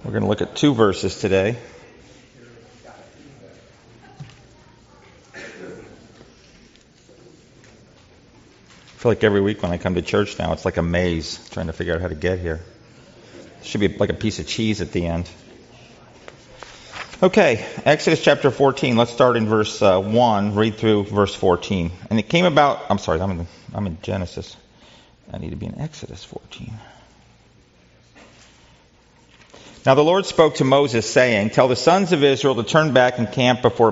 We're going to look at two verses today. I feel like every week when I come to church now, it's like a maze, trying to figure out how to get here. It should be like a piece of cheese at the end. Okay, Exodus chapter 14. Let's start in verse 1, read through verse 14. And it came about, I'm in Genesis. I need to be in Exodus 14. Now the Lord spoke to Moses, saying, "Tell the sons of Israel to turn back and camp before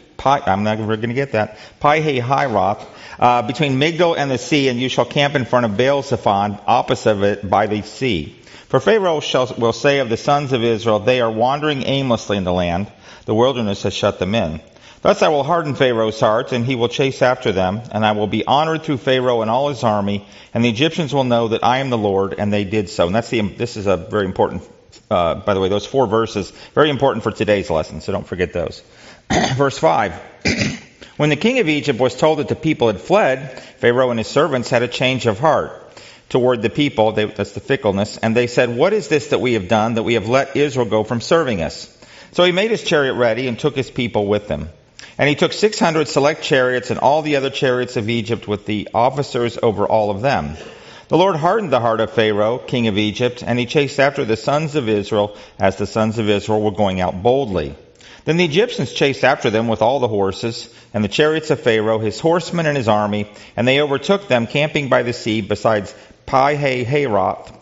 Pi-hahiroth, between Migdol and the sea, and you shall camp in front of Baal-zephon, opposite of it by the sea. For Pharaoh will say of the sons of Israel, they are wandering aimlessly in the land. The wilderness has shut them in. Thus I will harden Pharaoh's heart, and he will chase after them, and I will be honored through Pharaoh and all his army, and the Egyptians will know that I am the Lord," and they did so. And this is a very important, by the way, those 4 verses, very important for today's lesson, so don't forget those. Verse 5. When the king of Egypt was told that the people had fled, Pharaoh and his servants had a change of heart toward the people, that's the fickleness, and they said, "What is this that we have done, that we have let Israel go from serving us?" So he made his chariot ready and took his people with him. And he took 600 select chariots and all the other chariots of Egypt with the officers over all of them. The Lord hardened the heart of Pharaoh, king of Egypt, and he chased after the sons of Israel as the sons of Israel were going out boldly. Then the Egyptians chased after them with all the horses and the chariots of Pharaoh, his horsemen and his army, and they overtook them camping by the sea besides Pi-hahiroth,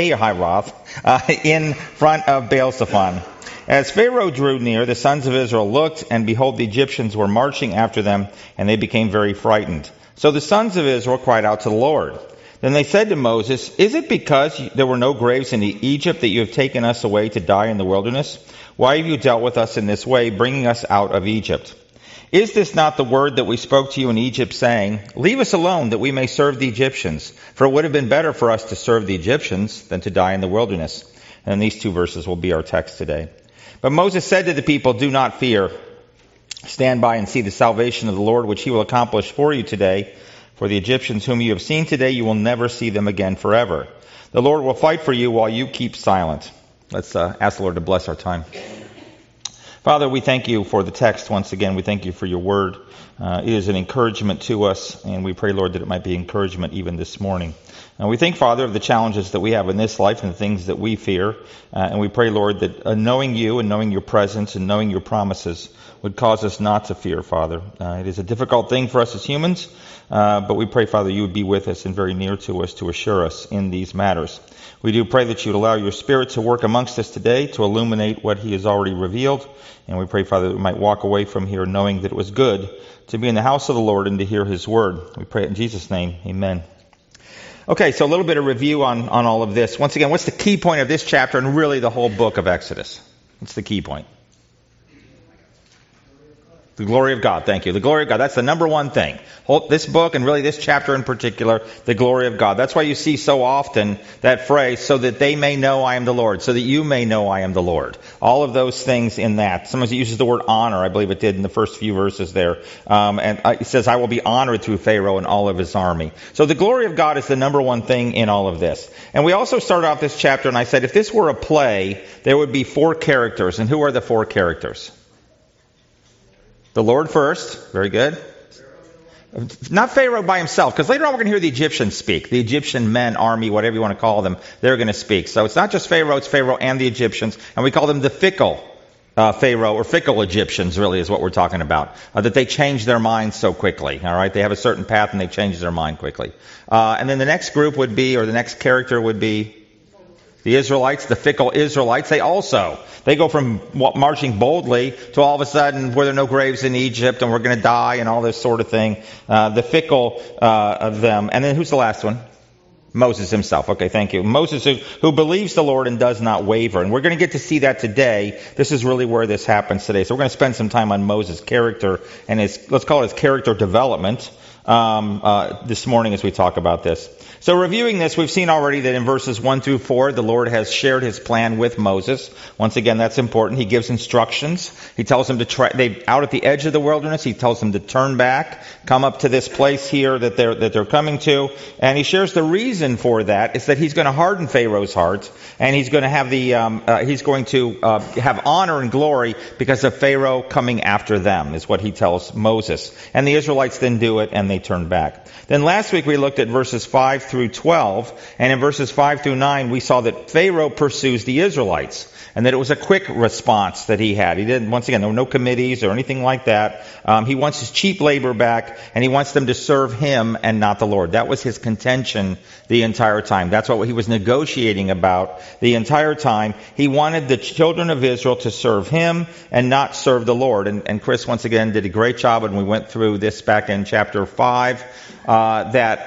in front of Baal-zephon. As Pharaoh drew near, the sons of Israel looked, and behold, the Egyptians were marching after them, and they became very frightened. So the sons of Israel cried out to the Lord. Then they said to Moses, "Is it because there were no graves in Egypt that you have taken us away to die in the wilderness? Why have you dealt with us in this way, bringing us out of Egypt? Is this not the word that we spoke to you in Egypt, saying, 'Leave us alone, that we may serve the Egyptians'? For it would have been better for us to serve the Egyptians than to die in the wilderness." And these 2 verses will be our text today. But Moses said to the people, "Do not fear. Stand by and see the salvation of the Lord, which he will accomplish for you today. For the Egyptians whom you have seen today, you will never see them again forever. The Lord will fight for you while you keep silent." Let's ask the Lord to bless our time. Father, we thank you for the text once again. We thank you for your word. It is an encouragement to us, and we pray, Lord, that it might be encouragement even this morning. And we think, Father, of the challenges that we have in this life and the things that we fear. And we pray, Lord, that knowing you and knowing your presence and knowing your promises would cause us not to fear, Father. It is a difficult thing for us as humans, but we pray, Father, you would be with us and very near to us to assure us in these matters. We do pray that you would allow your Spirit to work amongst us today to illuminate what he has already revealed. And we pray, Father, that we might walk away from here knowing that it was good to be in the house of the Lord and to hear his word. We pray it in Jesus' name. Amen. Okay, so a little bit of review on all of this. Once again, what's the key point of this chapter and really the whole book of Exodus? What's the key point? The glory of God. Thank you. The glory of God. That's the number one thing. This book and really this chapter in particular, the glory of God. That's why you see so often that phrase, "so that they may know I am the Lord," so that you may know I am the Lord. All of those things in that. Sometimes it uses the word honor. I believe it did in the first few verses there. And it says, "I will be honored through Pharaoh and all of his army." So the glory of God is the number one thing in all of this. And we also started off this chapter and I said, if this were a play, there would be 4 characters. And who are the 4 characters? The Lord first. Very good. Not Pharaoh by himself, because later on we're going to hear the Egyptians speak. The Egyptian men, army, whatever you want to call them, they're going to speak. So it's not just Pharaoh, it's Pharaoh and the Egyptians. And we call them the fickle Pharaoh, or fickle Egyptians, really, is what we're talking about. That they change their minds so quickly. All right, they have a certain path and they change their mind quickly. And then the next group would be, or the next character would be, the Israelites, the fickle Israelites. They go from marching boldly to all of a sudden, were there no graves in Egypt and we're going to die and all this sort of thing. The fickle of them. And then who's the last one? Moses himself. Okay, thank you. Moses who believes the Lord and does not waver. And we're going to get to see that today. This is really where this happens today. So we're going to spend some time on Moses' character and let's call it his character development. this morning as we talk about this. So reviewing this, we've seen already that in verses 1 through 4, the Lord has shared his plan with Moses. Once again, that's important. He gives instructions. He tells them to out at the edge of the wilderness, he tells them to turn back, come up to this place here that they're coming to. And he shares the reason for that is that he's going to harden Pharaoh's heart, and he's going to have have honor and glory because of Pharaoh coming after them, is what he tells Moses. And the Israelites then do it, and they turn back. Then last week we looked at verses 5 through 12, and in verses 5 through 9 we saw that Pharaoh pursues the Israelites, and that it was a quick response that he had. He didn't, once again, there were no committees or anything like that. He wants his cheap labor back, and he wants them to serve him and not the Lord. That was his contention the entire time. That's what he was negotiating about the entire time. He wanted the children of Israel to serve him and not serve the Lord. And Chris, once again, did a great job, and we went through this back in chapter 5, that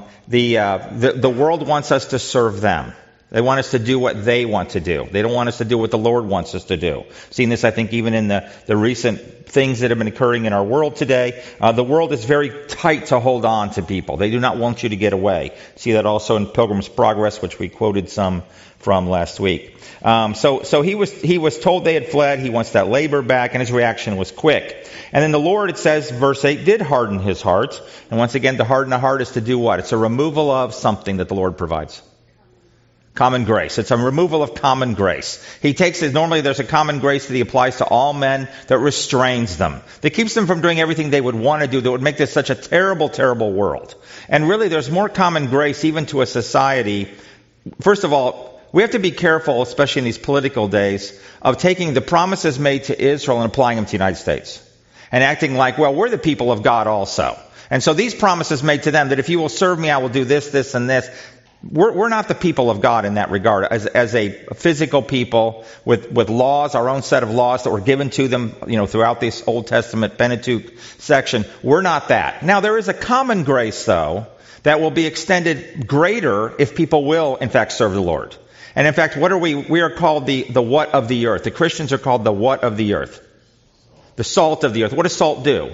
the world wants us to serve them. They want us to do what they want to do. They don't want us to do what the Lord wants us to do. Seen this, I think, even in the recent things that have been occurring in our world today. The world is very tight to hold on to people. They do not want you to get away. See that also in Pilgrim's Progress, which we quoted some from last week. So he was told they had fled. He wants that labor back, and his reaction was quick. And then the Lord, it says, verse 8, did harden his heart. And once again, to harden a heart is to do what? It's a removal of something that the Lord provides. Common grace. It's a removal of common grace. He takes it, normally there's a common grace that he applies to all men that restrains them, that keeps them from doing everything they would want to do, that would make this such a terrible, terrible world. And really there's more common grace even to a society. First of all, we have to be careful, especially in these political days, of taking the promises made to Israel and applying them to the United States. And acting like, well, we're the people of God also. And so these promises made to them that if you will serve me, I will do this, this, and this. We're not the people of God in that regard. As a physical people with laws, our own set of laws that were given to them, throughout this Old Testament Pentateuch section, we're not that. Now, there is a common grace, though, that will be extended greater if people will, in fact, serve the Lord. And in fact, what are we? We are called the what of the earth. The Christians are called the what of the earth? The salt of the earth. What does salt do?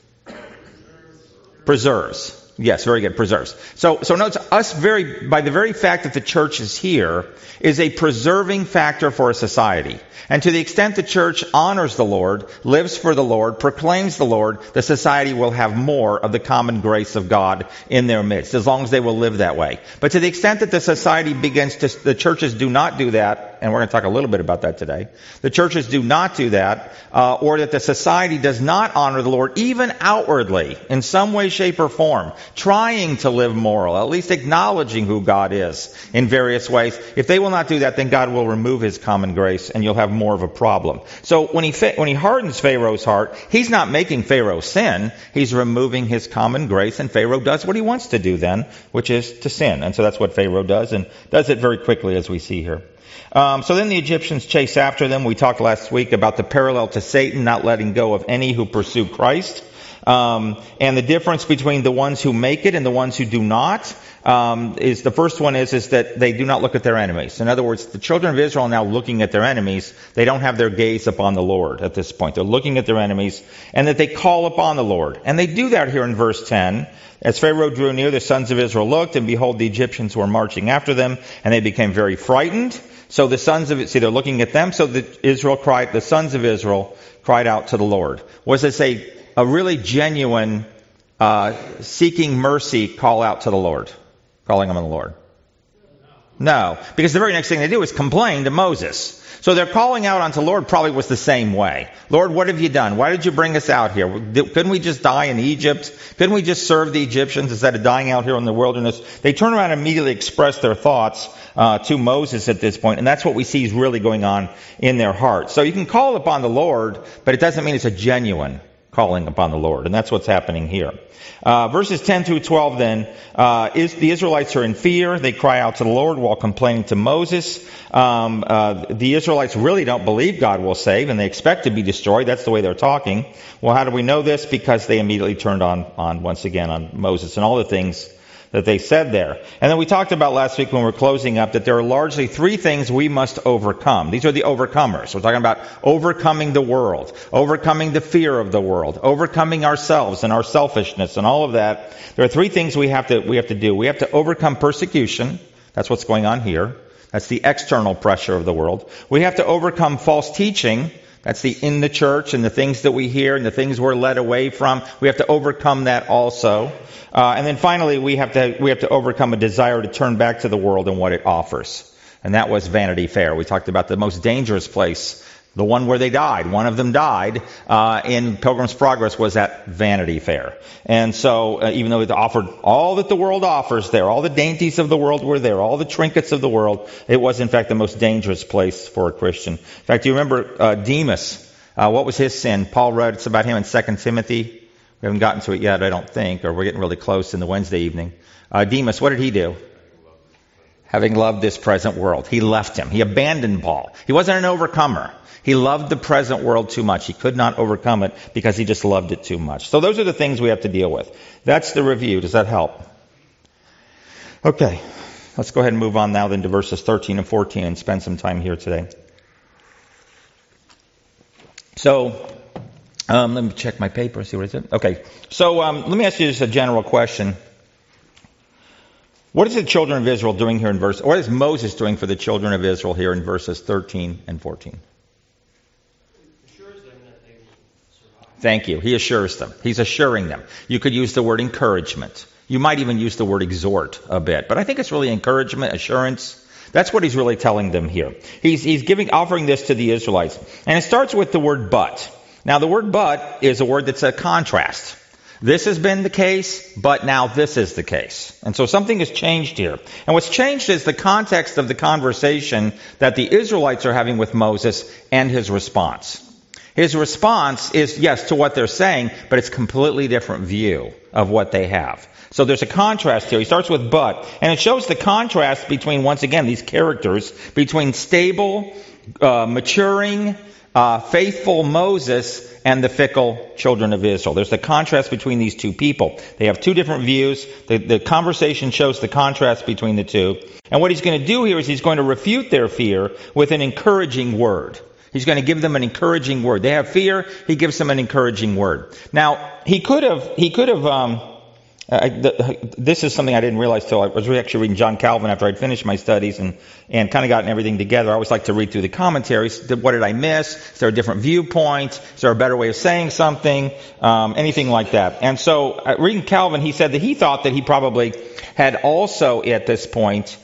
Preserves. Yes, very good. Preserves. So notice us by the very fact that the church is here is a preserving factor for a society. And to the extent the church honors the Lord, lives for the Lord, proclaims the Lord, the society will have more of the common grace of God in their midst, as long as they will live that way. But to the extent that the society the churches do not do that, and we're going to talk a little bit about that today, the churches do not do that, or that the society does not honor the Lord, even outwardly, in some way, shape, or form, trying to live moral, at least acknowledging who God is in various ways. If they will not do that, then God will remove his common grace, and you'll have more of a problem. So when he hardens Pharaoh's heart, he's not making Pharaoh sin. He's removing his common grace, and Pharaoh does what he wants to do then, which is to sin. And so that's what Pharaoh does, and does it very quickly, as we see here. So then the Egyptians chase after them. We talked last week about the parallel to Satan not letting go of any who pursue Christ. And the difference between the ones who make it and the ones who do not is the first one is that they do not look at their enemies. In other words, the children of Israel are now looking at their enemies. They don't have their gaze upon the Lord at this point. They're looking at their enemies, and that they call upon the Lord. And they do that here in verse 10. As Pharaoh drew near, the sons of Israel looked, and behold, the Egyptians were marching after them, and they became very frightened. So the sons of they're looking at them. So the sons of Israel cried out to the Lord. Was this a really genuine seeking mercy call out to the Lord, calling on the Lord? No, because the very next thing they do is complain to Moses. So their calling out unto the Lord probably was the same way. Lord, what have you done? Why did you bring us out here? Couldn't we just die in Egypt? Couldn't we just serve the Egyptians instead of dying out here in the wilderness? They turn around and immediately express their thoughts to Moses at this point, and that's what we see is really going on in their hearts. So you can call upon the Lord, but it doesn't mean it's a genuine calling upon the Lord, and that's what's happening here. Verses 10 through 12 then, the Israelites are in fear. They cry out to the Lord while complaining to Moses. The Israelites really don't believe God will save, and they expect to be destroyed. That's the way they're talking. Well, how do we know this? Because they immediately turned on once again on Moses and all the things that they said there. And then we talked about last week when we were closing up that there are largely three things we must overcome. These are the overcomers. We're talking about overcoming the world, overcoming the fear of the world, overcoming ourselves and our selfishness and all of that. There are three things we have to do. We have to overcome persecution. That's what's going on here. That's the external pressure of the world. We have to overcome false teaching. That's in the church and the things that we hear and the things we're led away from. We have to overcome that also. And then finally, we have to overcome a desire to turn back to the world and what it offers. And that was Vanity Fair. We talked about the most dangerous place, the one where they died. One of them died in Pilgrim's Progress was at Vanity Fair. And so even though it offered all that the world offers there, all the dainties of the world were there, all the trinkets of the world, it was in fact the most dangerous place for a Christian. In fact, do you remember Demas? What was his sin? Paul wrote about him in 2 Timothy. We haven't gotten to it yet, I don't think, or we're getting really close in the Wednesday evening. Demas, what did he do? Having loved this present world. He left him. He abandoned Paul. He wasn't an overcomer. He loved the present world too much. He could not overcome it because he just loved it too much. So those are the things we have to deal with. That's the review. Does that help? Okay. Let's go ahead and move on now then to verses 13 and 14 and spend some time here today. So, let me check my paper, see what it is. Okay. So, let me ask you just a general question. What is the children of Israel doing here what is Moses doing for the children of Israel here in verses 13 and 14? Thank you. He assures them. He's assuring them. You could use the word encouragement. You might even use the word exhort a bit. But I think it's really encouragement, assurance. That's what he's really telling them here. He's offering this to the Israelites. And it starts with the word but. Now the word but is a word that's a contrast. This has been the case, but now this is the case. And so something has changed here. And what's changed is the context of the conversation that the Israelites are having with Moses and his response. His response is, yes, to what they're saying, but it's a completely different view of what they have. So there's a contrast here. He starts with but, and it shows the contrast between, once again, these characters, between stable, maturing, faithful Moses and the fickle children of Israel. There's the contrast between these two people. They have two different views. The conversation shows the contrast between the two. And what he's going to do here is he's going to refute their fear with an encouraging word. He's going to give them an encouraging word. They have fear. He gives them an encouraging word. Now, he could have, this is something I didn't realize till I was actually reading John Calvin after I'd finished my studies and kind of gotten everything together. I always like to read through the commentaries. What did I miss? Is there a different viewpoint? Is there a better way of saying something? Anything like that. And so, reading Calvin, he said that he thought that he probably had also at this point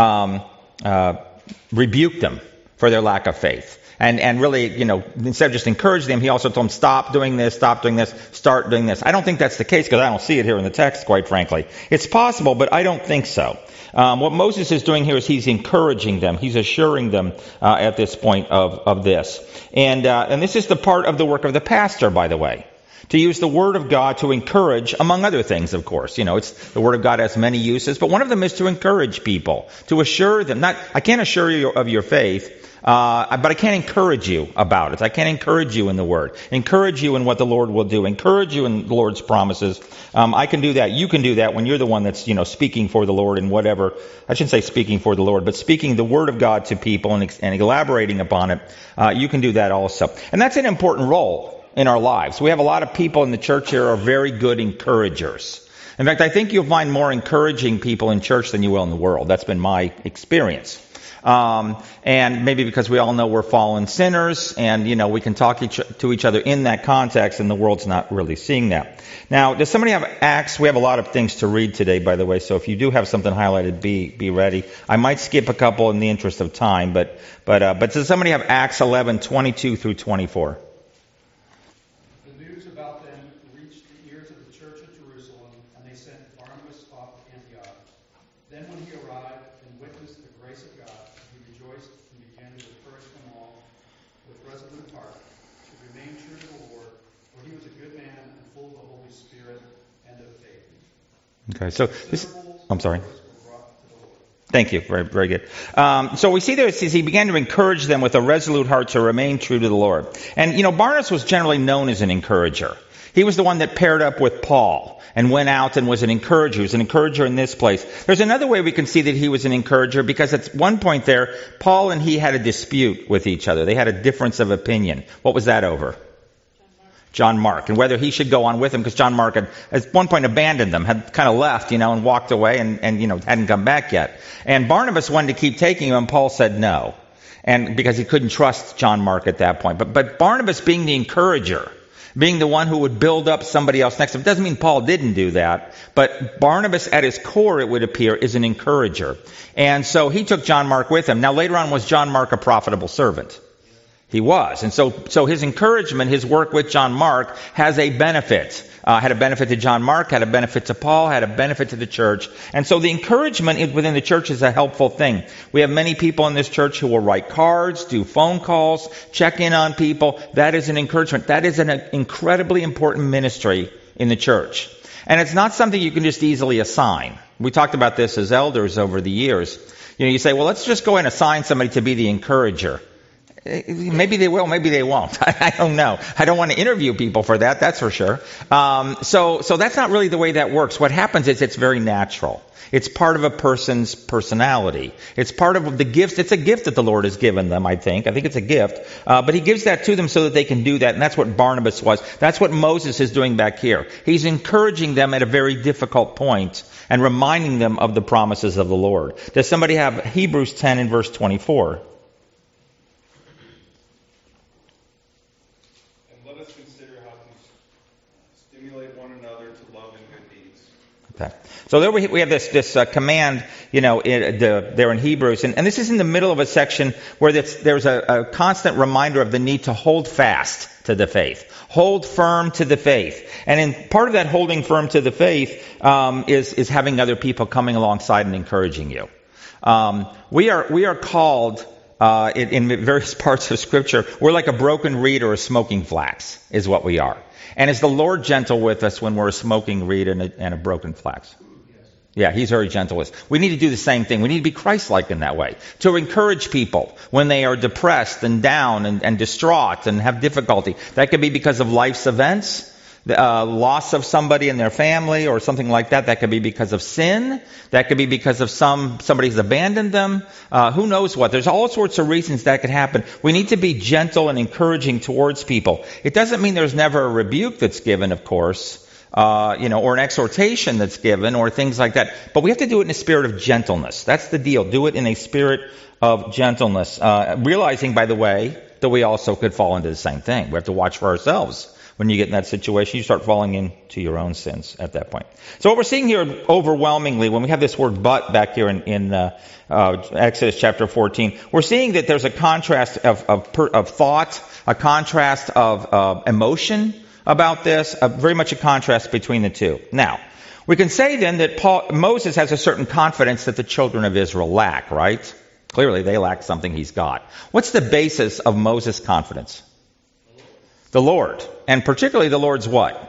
rebuked them for their lack of faith. And really, instead of just encouraging them, he also told them, stop doing this, start doing this. I don't think that's the case because I don't see it here in the text, quite frankly. It's possible, but I don't think so. What Moses is doing here is he's encouraging them. He's assuring them at this point of this. And this is the part of the work of the pastor, by the way. To use the Word of God to encourage, among other things, of course. It's the Word of God has many uses, but one of them is to encourage people, to assure them. I can't assure you of your faith, but I can't encourage you about it. I can't encourage you in the Word, encourage you in what the Lord will do, encourage you in the Lord's promises. I can do that. You can do that when you're the one that's, speaking for the Lord and whatever. I shouldn't say speaking for the Lord, but speaking the Word of God to people and elaborating upon it. You can do that also. And that's an important role in our lives. We have a lot of people in the church here who are very good encouragers. In fact, I think you'll find more encouraging people in church than you will in the world. That's been my experience. And maybe because we all know we're fallen sinners and, we can talk to each other in that context and the world's not really seeing that. Now, does somebody have Acts? We have a lot of things to read today, by the way, so if you do have something highlighted, be ready. I might skip a couple in the interest of time, but does somebody have Acts 11:22 through 24? Okay, so I'm sorry. Thank you. Very, very good. So we see there, it says he began to encourage them with a resolute heart to remain true to the Lord. And, Barnabas was generally known as an encourager. He was the one that paired up with Paul and went out and was an encourager. He was an encourager in this place. There's another way we can see that he was an encourager, because at one point there, Paul and he had a dispute with each other. They had a difference of opinion. What was that over? John Mark, and whether he should go on with him, because John Mark had at one point abandoned them, had kind of left, and walked away and hadn't come back yet. And Barnabas wanted to keep taking him, and Paul said no. And because he couldn't trust John Mark at that point. But Barnabas being the encourager, being the one who would build up somebody else next to him. It doesn't mean Paul didn't do that, but Barnabas at his core, it would appear, is an encourager. And so he took John Mark with him. Now later on, was John Mark a profitable servant? He was. And so his encouragement, his work with John Mark has a benefit. Had a benefit to John Mark, had a benefit to Paul, had a benefit to the church. And so the encouragement within the church is a helpful thing. We have many people in this church who will write cards, do phone calls, check in on people. That is an encouragement. That is an incredibly important ministry in the church. And it's not something you can just easily assign. We talked about this as elders over the years. You say, well, let's just go and assign somebody to be the encourager. Maybe they will, maybe they won't. I don't know. I don't want to interview people for that, that's for sure. So that's not really the way that works. What happens is it's very natural. It's part of a person's personality. It's part of the gift. It's a gift that the Lord has given them, I think. I think it's a gift. But he gives that to them so that they can do that. And that's what Barnabas was. That's what Moses is doing back here. He's encouraging them at a very difficult point and reminding them of the promises of the Lord. Does somebody have Hebrews 10 and verse 24? Okay. So there we have this command, there in Hebrews, and this is in the middle of a section where there's a constant reminder of the need to hold fast to the faith, hold firm to the faith, and in part of that holding firm to the faith is having other people coming alongside and encouraging you. We are called. In various parts of Scripture, we're like a broken reed or a smoking flax, is what we are. And is the Lord gentle with us when we're a smoking reed and a broken flax? Yeah, He's very gentle with us. We need to do the same thing. We need to be Christ-like in that way. To encourage people when they are depressed and down and distraught and have difficulty. That could be because of life's events. Loss of somebody in their family or something like that. That could be because of sin. That could be because of somebody's abandoned them. Who knows what? There's all sorts of reasons that could happen. We need to be gentle and encouraging towards people. It doesn't mean there's never a rebuke that's given, of course, or an exhortation that's given or things like that. But we have to do it in a spirit of gentleness. That's the deal. Do it in a spirit of gentleness. Realizing, by the way, that we also could fall into the same thing. We have to watch for ourselves. When you get in that situation, you start falling into your own sins at that point. So what we're seeing here overwhelmingly, when we have this word but back here in Exodus chapter 14, we're seeing that there's a contrast of thought, a contrast of emotion about this, very much a contrast between the two. Now, we can say then that Moses has a certain confidence that the children of Israel lack, right? Clearly they lack something he's got. What's the basis of Moses' confidence? The Lord. And particularly the Lord's what?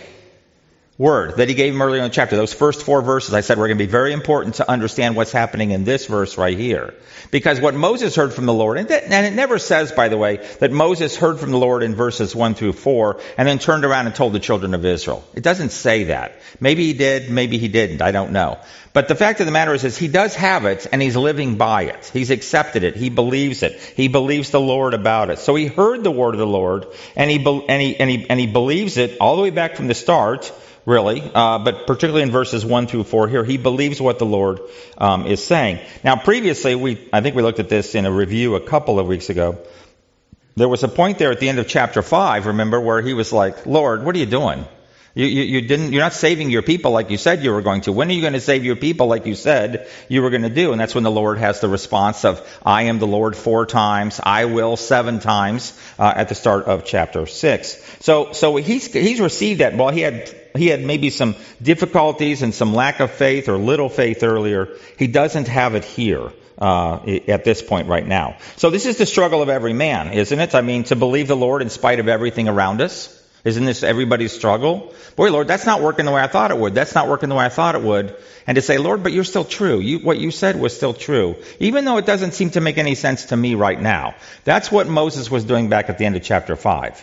Word that he gave him earlier in the chapter. Those first 4 verses, I said, were going to be very important to understand what's happening in this verse right here. Because what Moses heard from the Lord, and it never says, by the way, that Moses heard from the Lord in verses 1 through 4 and then turned around and told the children of Israel. It doesn't say that. Maybe he did, maybe he didn't. I don't know. But the fact of the matter is he does have it and he's living by it. He's accepted it. He believes it. He believes the Lord about it. So he heard the word of the Lord and he believes it all the way back from the start. Really, but particularly in verses 1 through 4 here, he believes what the Lord is saying. Now, previously, I think we looked at this in a review a couple of weeks ago. There was a point there at the end of chapter 5, remember, where he was like, Lord, what are you doing? You're not saving your people like you said you were going to. When are you going to save your people like you said you were going to do? And that's when the Lord has the response of, I am the Lord 4 times, I will 7 times, at the start of chapter 6. So he's received that. Well, he had maybe some difficulties and some lack of faith or little faith earlier. He doesn't have it here at this point right now. So this is the struggle of every man, isn't it? I mean, to believe the Lord in spite of everything around us. Isn't this everybody's struggle? Boy, Lord, that's not working the way I thought it would. That's not working the way I thought it would. And to say, Lord, but you're still true. What you said was still true. Even though it doesn't seem to make any sense to me right now. That's what Moses was doing back at the end of chapter 5.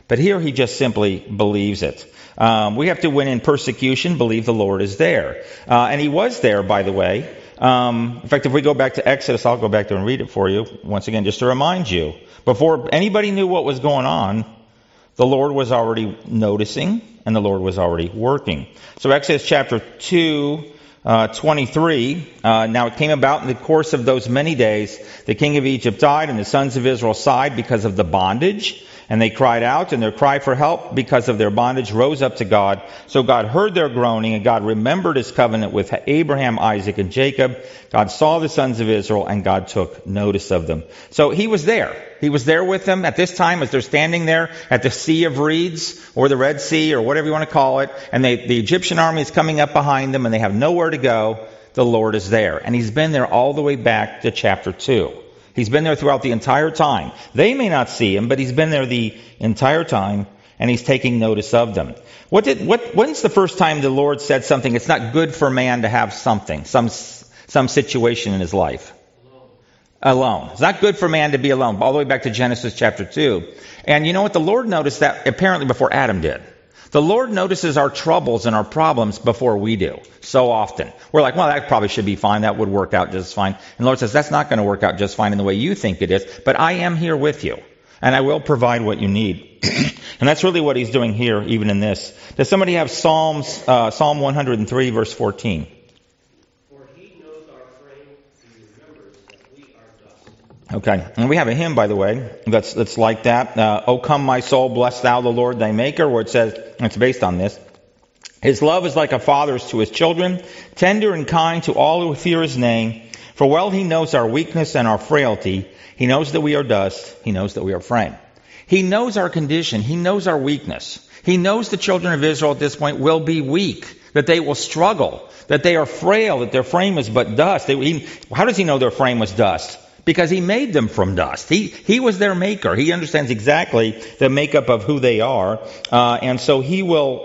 But here he just simply believes it. We have to, when in persecution, believe the Lord is there. And he was there, by the way. In fact, if we go back to Exodus, I'll go back there and read it for you, once again, just to remind you. Before anybody knew what was going on, the Lord was already noticing, and the Lord was already working. So Exodus chapter 2, 23, now it came about in the course of those many days, the king of Egypt died, and the sons of Israel sighed because of the bondage. And they cried out, and their cry for help because of their bondage rose up to God. So God heard their groaning, and God remembered his covenant with Abraham, Isaac, and Jacob. God saw the sons of Israel, and God took notice of them. So he was there. He was there with them at this time as they're standing there at the Sea of Reeds, or the Red Sea, or whatever you want to call it. And the Egyptian army is coming up behind them, and they have nowhere to go. The Lord is there. And he's been there all the way back to chapter 2. He's been there throughout the entire time. They may not see him, but he's been there the entire time, and he's taking notice of them. When's the first time the Lord said something? It's not good for man to have something, some situation in his life. Alone. It's not good for man to be alone. All the way back to Genesis chapter 2. And you know what? The Lord noticed that apparently before Adam did. The Lord notices our troubles and our problems before we do, so often. We're like, well, that probably should be fine. That would work out just fine. And the Lord says, that's not going to work out just fine in the way you think it is, but I am here with you, and I will provide what you need. And that's really what he's doing here, even in this. Does somebody have Psalm 103, verse 14? Okay, and we have a hymn, by the way, that's like that. O come, my soul, bless thou the Lord thy Maker, where it says, and it's based on this, his love is like a father's to his children, tender and kind to all who fear his name. For well he knows our weakness and our frailty. He knows that we are dust. He knows that we are frame. He knows our condition. He knows our weakness. He knows the children of Israel at this point will be weak, that they will struggle, that they are frail, that their frame is but dust. How does he know their frame was dust? Because he made them from dust. He was their maker. He understands exactly the makeup of who they are. And so he will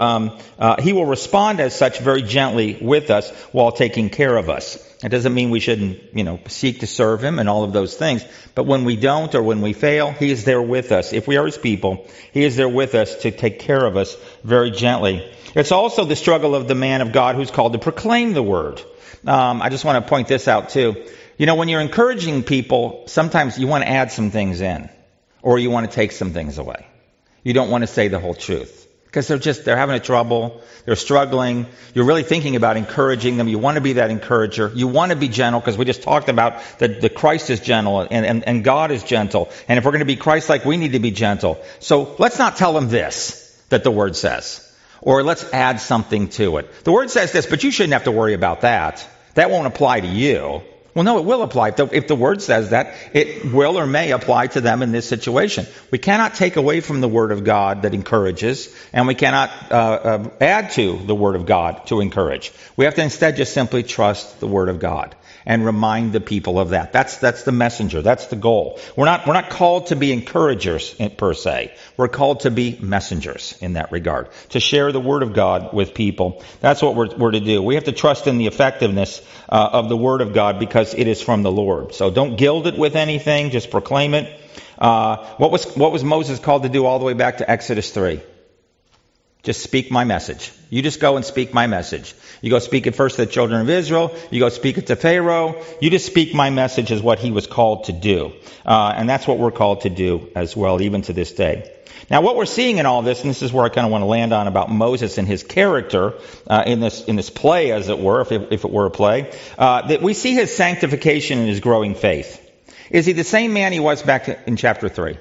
respond as such very gently with us while taking care of us. It doesn't mean we shouldn't, seek to serve him and all of those things. But when we don't or when we fail, he is there with us. If we are his people, he is there with us to take care of us very gently. It's also the struggle of the man of God who's called to proclaim the word. I just want to point this out too. When you're encouraging people, sometimes you want to add some things in, or you want to take some things away. You don't want to say the whole truth, because they're having a trouble, they're struggling. You're really thinking about encouraging them. You want to be that encourager. You want to be gentle, because we just talked about that the Christ is gentle and God is gentle. And if we're going to be Christ-like, we need to be gentle. So let's not tell them this, that the Word says, or let's add something to it. The Word says this, but you shouldn't have to worry about that. That won't apply to you. Well, no, it will apply. If the Word says that, it will or may apply to them in this situation. We cannot take away from the Word of God that encourages, and we cannot add to the Word of God to encourage. We have to instead just simply trust the Word of God and remind the people of that. That's the messenger. That's the goal. We're not called to be encouragers per se. We're called to be messengers in that regard, to share the Word of God with people. That's what we're to do. We have to trust in the effectiveness of the Word of God, because it is from the Lord. So don't gild it with anything. Just proclaim it. What was Moses called to do all the way back to Exodus 3? Just speak my message. You just go and speak my message. You go speak it first to the children of Israel. You go speak it to Pharaoh. You just speak my message is what he was called to do. And that's what we're called to do as well, even to this day. Now, what we're seeing in all this, and this is where I kind of want to land on about Moses and his character in this play, as it were, if it were a play, that we see his sanctification and his growing faith. Is he the same man he was back in chapter 3?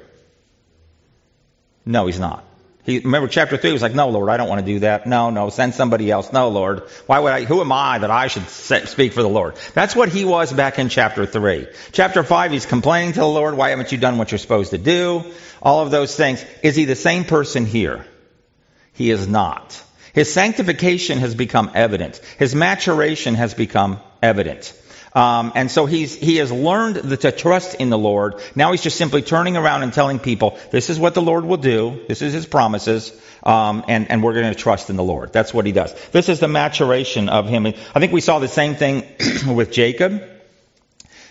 No, he's not. Remember chapter 3 was like, no, Lord, I don't want to do that. No, send somebody else. No, Lord, who am I that I should speak for the Lord? That's what he was back in chapter 3. Chapter 5, he's complaining to the Lord, why haven't you done what you're supposed to do? All of those things. Is he the same person here? He is not. His sanctification has become evident. His maturation has become evident. And so he has learned to trust in the Lord. Now he's just simply turning around and telling people, this is what the Lord will do. This is his promises. And we're going to trust in the Lord. That's what he does. This is the maturation of him. I think we saw the same thing with Jacob.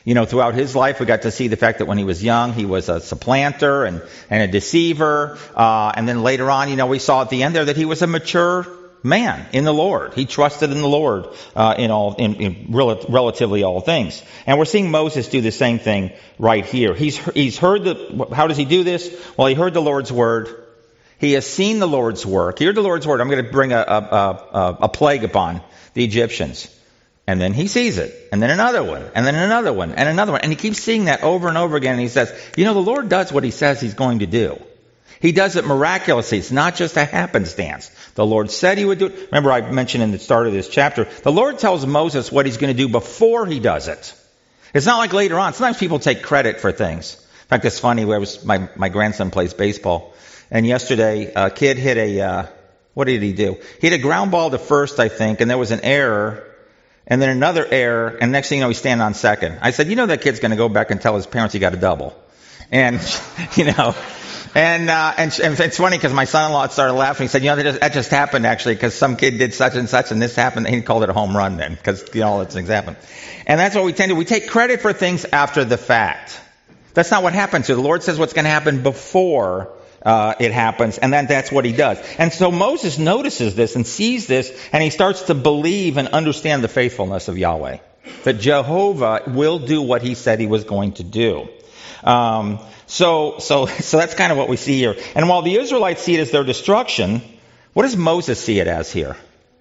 Throughout his life, we got to see the fact that when he was young, he was a supplanter and a deceiver. And then later on, we saw at the end there that he was a mature man in the Lord. He trusted in the Lord in relatively all things. And we're seeing Moses do the same thing right here. He's heard how does he do this? Well, he heard the Lord's word. He has seen the Lord's work. He heard the Lord's word. I'm going to bring a plague upon the Egyptians. And then he sees it. And then another one. And then another one. And another one. And he keeps seeing that over and over again. And he says, the Lord does what he says he's going to do. He does it miraculously. It's not just a happenstance. The Lord said he would do it. Remember, I mentioned in the start of this chapter, the Lord tells Moses what he's going to do before he does it. It's not like later on. Sometimes people take credit for things. In fact, it's funny. My grandson plays baseball. And yesterday, a kid hit what did he do? He hit a ground ball to first, I think, and there was an error. And then another error, and next thing you know, he's standing on second. I said, that kid's going to go back and tell his parents he got a double. And, and it's funny because my son-in-law started laughing. He said, that just happened actually because some kid did such and such and this happened. And he called it a home run then because, all those things happened. And that's what we tend to do. We take credit for things after the fact. That's not what happens here. The Lord says what's going to happen before it happens, and then that's what he does. And so Moses notices this and sees this, and he starts to believe and understand the faithfulness of Yahweh. That Jehovah will do what he said he was going to do. So that's kind of what we see here. And while the Israelites see it as their destruction, what does Moses see it as here?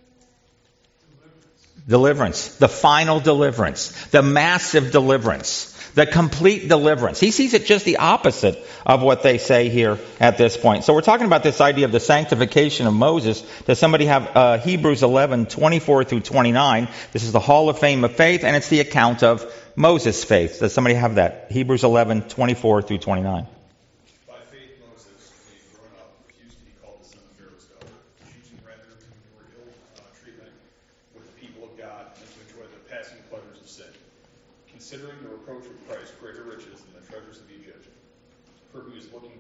Deliverance. The final deliverance. The massive deliverance. The complete deliverance. He sees it just the opposite of what they say here at this point. So we're talking about this idea of the sanctification of Moses. Does somebody have Hebrews 11:24 through 29? This is the Hall of Fame of Faith, and it's the account of Moses' faith. Does somebody have that? Hebrews 11:24 through 29. By faith Moses, being grown up, refused to be called the son of Pharaoh's daughter, choosing rather to endure ill treatment with the people of God than to enjoy the passing pleasures of sin, considering the reproach of Christ greater riches than the treasures of the Egyptian. For he was looking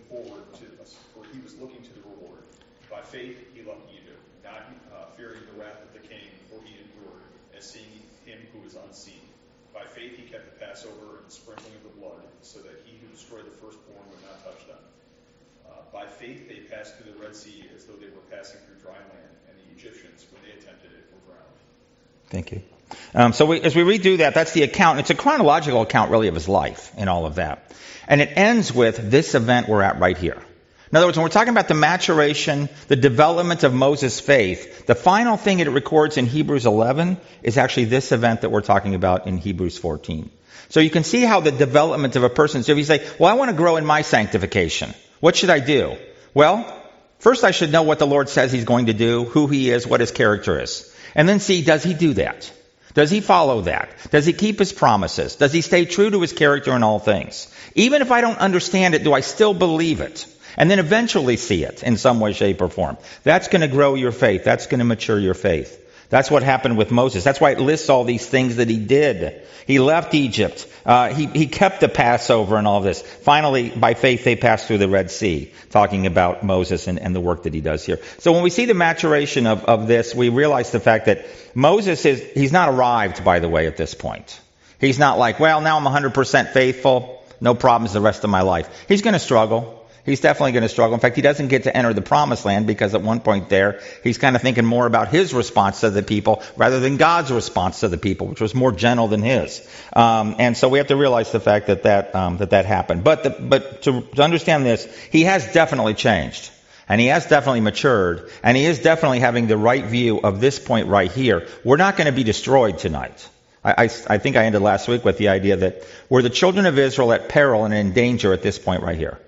to the reward. By faith he left Egypt, not fearing the wrath of the king, for he endured, as seeing him who is unseen. By faith he kept the Passover and the sprinkling of the blood, so that he who destroyed the firstborn would not touch them. By faith they passed through the Red Sea as though they were passing through dry land, and the Egyptians, when they attempted it, were drowned. Thank you. As we redo that, that's the account. It's a chronological account, really, of his life and all of that. And it ends with this event we're at right here. In other words, when we're talking about the maturation, the development of Moses' faith, the final thing it records in Hebrews 11 is actually this event that we're talking about in Hebrews 14. So you can see how the development of a person, so if you say, well, I want to grow in my sanctification, what should I do? Well, first I should know what the Lord says he's going to do, who he is, what his character is. And then see, does he do that? Does he follow that? Does he keep his promises? Does he stay true to his character in all things? Even if I don't understand it, do I still believe it? And then eventually see it in some way, shape, or form. That's going to grow your faith. That's going to mature your faith. That's what happened with Moses. That's why it lists all these things that he did. He left Egypt. He kept the Passover and all of this. Finally, by faith, they passed through the Red Sea, talking about Moses and the work that he does here. So when we see the maturation of this, we realize the fact that Moses he's not arrived, by the way, at this point. He's not like, well, now I'm 100% faithful. No problems the rest of my life. He's going to struggle. He's definitely going to struggle. In fact, he doesn't get to enter the promised land because at one point there, he's kind of thinking more about his response to the people rather than God's response to the people, which was more gentle than his. And so we have to realize the fact that happened. But to understand this, he has definitely changed. And he has definitely matured. And he is definitely having the right view of this point right here. We're not going to be destroyed tonight. I think I ended last week with the idea that were the children of Israel at peril and in danger at this point right here?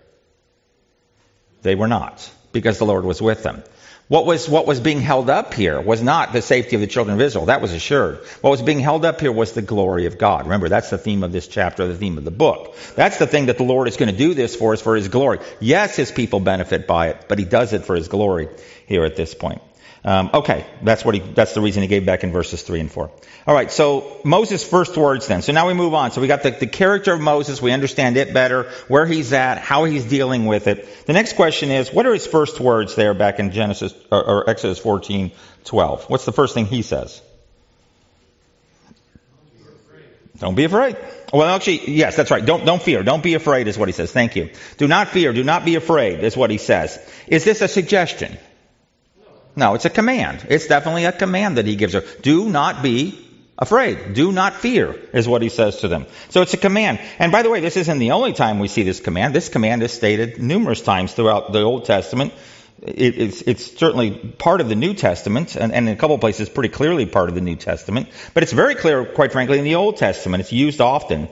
They were not, because the Lord was with them. What was being held up here was not the safety of the children of Israel. That was assured. What was being held up here was the glory of God. Remember, that's the theme of this chapter, the theme of the book. That's the thing that the Lord is going to do this for us, for his glory. Yes, his people benefit by it, but he does it for his glory here at this point. Okay, that's the reason he gave back in verses 3 and 4. All right, so Moses' first words then. So now we move on. So we got the character of Moses. We understand it better, where he's at, how he's dealing with it. The next question is, what are his first words there back in Genesis or Exodus 14:12? What's the first thing he says? Don't be afraid. Well, actually, yes, that's right. Don't fear. Don't be afraid is what he says. Thank you. Do not fear. Do not be afraid is what he says. Is this a suggestion? No, it's a command. It's definitely a command that he gives her. Do not be afraid. Do not fear is what he says to them. So it's a command. And by the way, this isn't the only time we see this command. This command is stated numerous times throughout the Old Testament. It's certainly part of the New Testament, and in a couple of places pretty clearly part of the New Testament. But it's very clear, quite frankly, in the Old Testament. It's used often.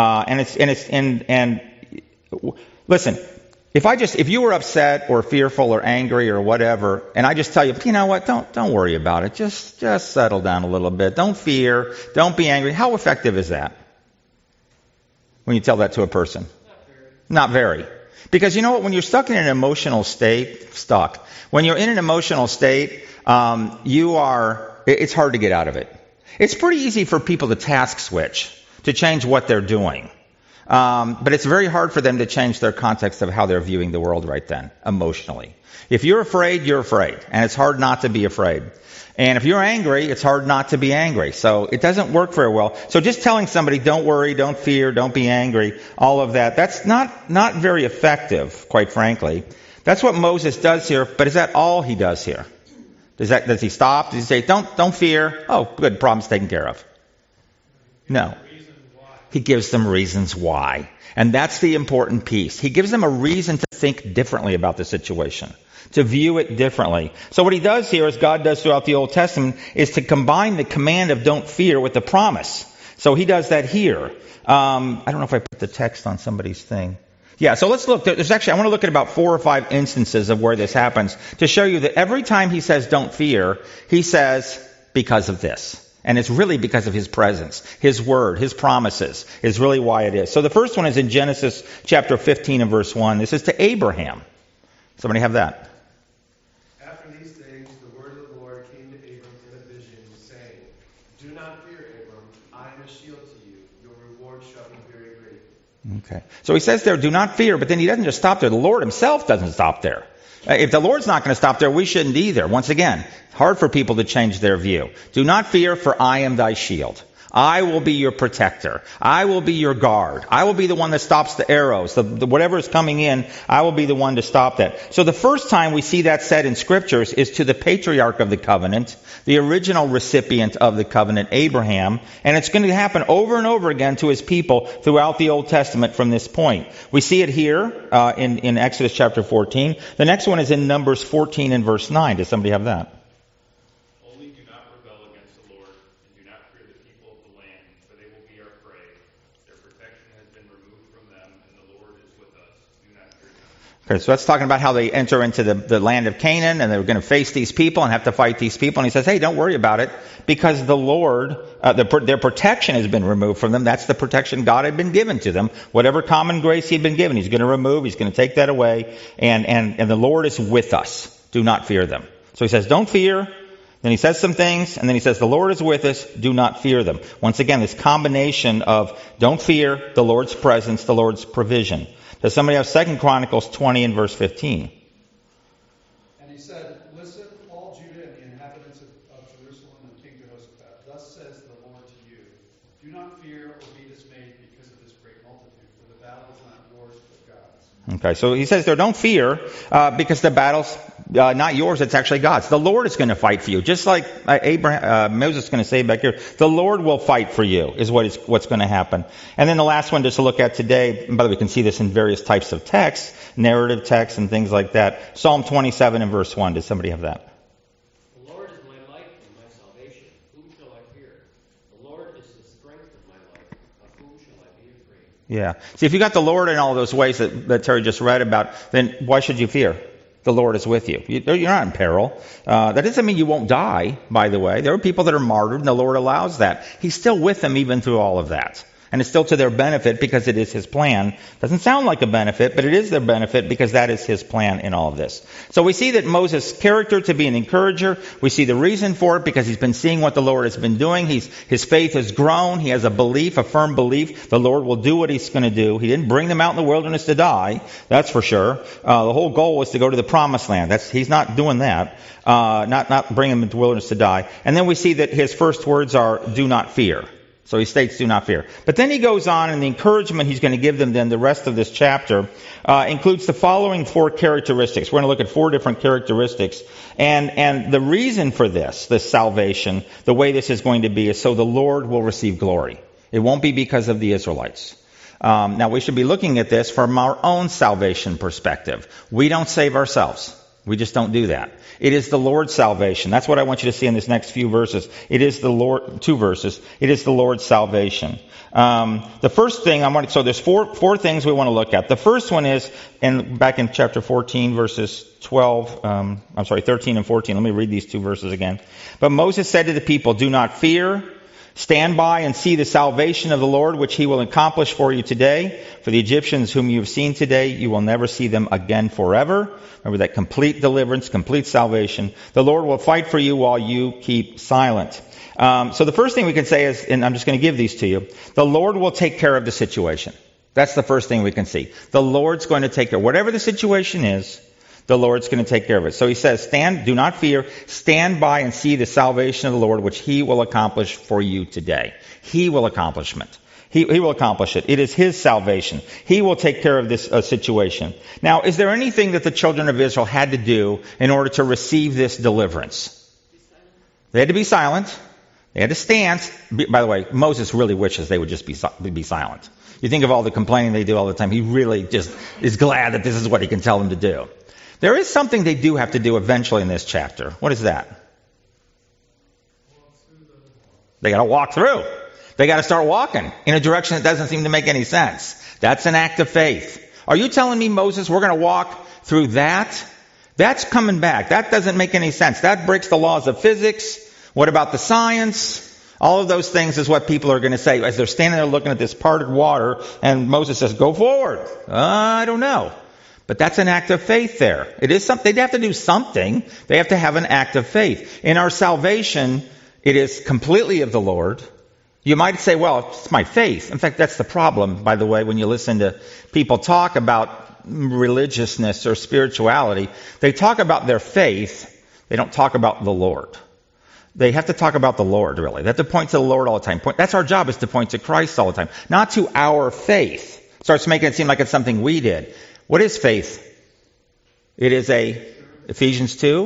Listen, if you were upset or fearful or angry or whatever, and I just tell you, you know what, don't worry about it. Just settle down a little bit. Don't fear. Don't be angry. How effective is that when you tell that to a person? Not very. Because you know what, when you're stuck in an emotional state, when you're in an emotional state, it's hard to get out of it. It's pretty easy for people to task switch, to change what they're doing. But it's very hard for them to change their context of how they're viewing the world right then, emotionally. If you're afraid, you're afraid. And it's hard not to be afraid. And if you're angry, it's hard not to be angry. So it doesn't work very well. So just telling somebody, don't worry, don't fear, don't be angry, all of that, that's not very effective, quite frankly. That's what Moses does here, but is that all he does here? Does he stop? Does he say, don't fear? Oh, good, problem's taken care of. No. He gives them reasons why. And that's the important piece. He gives them a reason to think differently about the situation, to view it differently. So what he does here, as God does throughout the Old Testament, is to combine the command of don't fear with the promise. So he does that here. I don't know if I put the text on somebody's thing. Yeah, so let's look. I want to look at about 4 or 5 instances of where this happens to show you that every time he says don't fear, he says because of this. And it's really because of his presence, his word, his promises is really why it is. So the first one is in Genesis chapter 15 and verse 1. This is to Abraham. Somebody have that? After these things, the word of the Lord came to Abram in a vision, saying, Do not fear, Abram. I am a shield to you. Your reward shall be very great. Okay. So he says there, do not fear, but then he doesn't just stop there. The Lord himself doesn't stop there. If the Lord's not going to stop there, we shouldn't either. Once again, hard for people to change their view. Do not fear, for I am thy shield. I will be your protector. I will be your guard. I will be the one that stops the arrows. Whatever is coming in, I will be the one to stop that. So the first time we see that said in scriptures is to the patriarch of the covenant, the original recipient of the covenant, Abraham. And it's going to happen over and over again to his people throughout the Old Testament from this point. We see it here in Exodus chapter 14. The next one is in Numbers 14 and verse 9. Does somebody have that? Okay, so that's talking about how they enter into the land of Canaan, and they're going to face these people and have to fight these people. And he says, hey, don't worry about it, because the Lord, their protection has been removed from them. That's the protection God had been given to them. Whatever common grace he had been given, he's going to remove, he's going to take that away, and the Lord is with us. Do not fear them. So he says, don't fear. Then he says some things, and then he says, the Lord is with us, do not fear them. Once again, this combination of don't fear, the Lord's presence, the Lord's provision. Does somebody have 2 Chronicles 20 and verse 15? And he said, Listen, all Judah and the inhabitants of Jerusalem and King Jehoshaphat, thus says the Lord to you, do not fear or be dismayed because of this great multitude, for the battle is not yours but God's. Okay, so he says there, don't fear, because the battle's not yours, it's actually God's. The Lord is going to fight for you. Just like Moses is going to say back here, the Lord will fight for you is what's going to happen. And then the last one just to look at today, and by the way, we can see this in various types of texts, narrative texts and things like that. Psalm 27 and verse 1. Does somebody have that? The Lord is my light and my salvation. Whom shall I fear? The Lord is the strength of my life. Of whom shall I be afraid? Yeah. See, if you got the Lord in all those ways that Terry just read about, then why should you fear? The Lord is with you. You're not in peril. That doesn't mean you won't die, by the way. There are people that are martyred, and the Lord allows that. He's still with them even through all of that. And it's still to their benefit because it is his plan. Doesn't sound like a benefit, but it is their benefit because that is his plan in all of this. So we see that Moses' character to be an encourager. We see the reason for it because he's been seeing what the Lord has been doing. His faith has grown. He has a belief, a firm belief. The Lord will do what he's going to do. He didn't bring them out in the wilderness to die. That's for sure. The whole goal was to go to the promised land. He's not doing that. Not bring them into the wilderness to die. And then we see that his first words are, do not fear. So he states, do not fear. But then he goes on, and the encouragement he's going to give them then, the rest of this chapter, includes the following 4 characteristics. We're going to look at 4 different characteristics. And the reason for this salvation, the way this is going to be, is so the Lord will receive glory. It won't be because of the Israelites. Now, we should be looking at this from our own salvation perspective. We don't save ourselves. We just don't do that. It is the Lord's salvation. That's what I want you to see in this next few verses. It is the Lord, 2 verses. It is the Lord's salvation. The first thing so there's four things we want to look at. The first one is, back in chapter 14, verses 13 and 14. Let me read these 2 verses again. But Moses said to the people, do not fear. Stand by and see the salvation of the Lord, which he will accomplish for you today. For the Egyptians whom you have seen today, you will never see them again forever. Remember that complete deliverance, complete salvation. The Lord will fight for you while you keep silent. So the first thing we can say is, and I'm just going to give these to you, the Lord will take care of the situation. That's the first thing we can see. The Lord's going to take care. Whatever the situation is, the Lord's going to take care of it. So he says, do not fear, stand by and see the salvation of the Lord, which he will accomplish for you today. He will accomplish it. He will accomplish it. It is his salvation. He will take care of this situation. Now, is there anything that the children of Israel had to do in order to receive this deliverance? They had to be silent. They had to stand. By the way, Moses really wishes they would just be silent. You think of all the complaining they do all the time. He really just is glad that this is what he can tell them to do. There is something they do have to do eventually in this chapter. What is that? They got to walk through. They got to start walking in a direction that doesn't seem to make any sense. That's an act of faith. Are you telling me, Moses, we're going to walk through that? That's coming back. That doesn't make any sense. That breaks the laws of physics. What about the science? All of those things is what people are going to say as they're standing there looking at this parted water, and Moses says, go forward. I don't know. But that's an act of faith there. It is something. They have to do something. They have to have an act of faith. In our salvation, it is completely of the Lord. You might say, well, it's my faith. In fact, that's the problem, by the way, when you listen to people talk about religiousness or spirituality. They talk about their faith. They don't talk about the Lord. They have to talk about the Lord, really. They have to point to the Lord all the time. That's our job, is to point to Christ all the time, not to our faith. Starts making it seem like it's something we did. What is faith? It is Ephesians 2.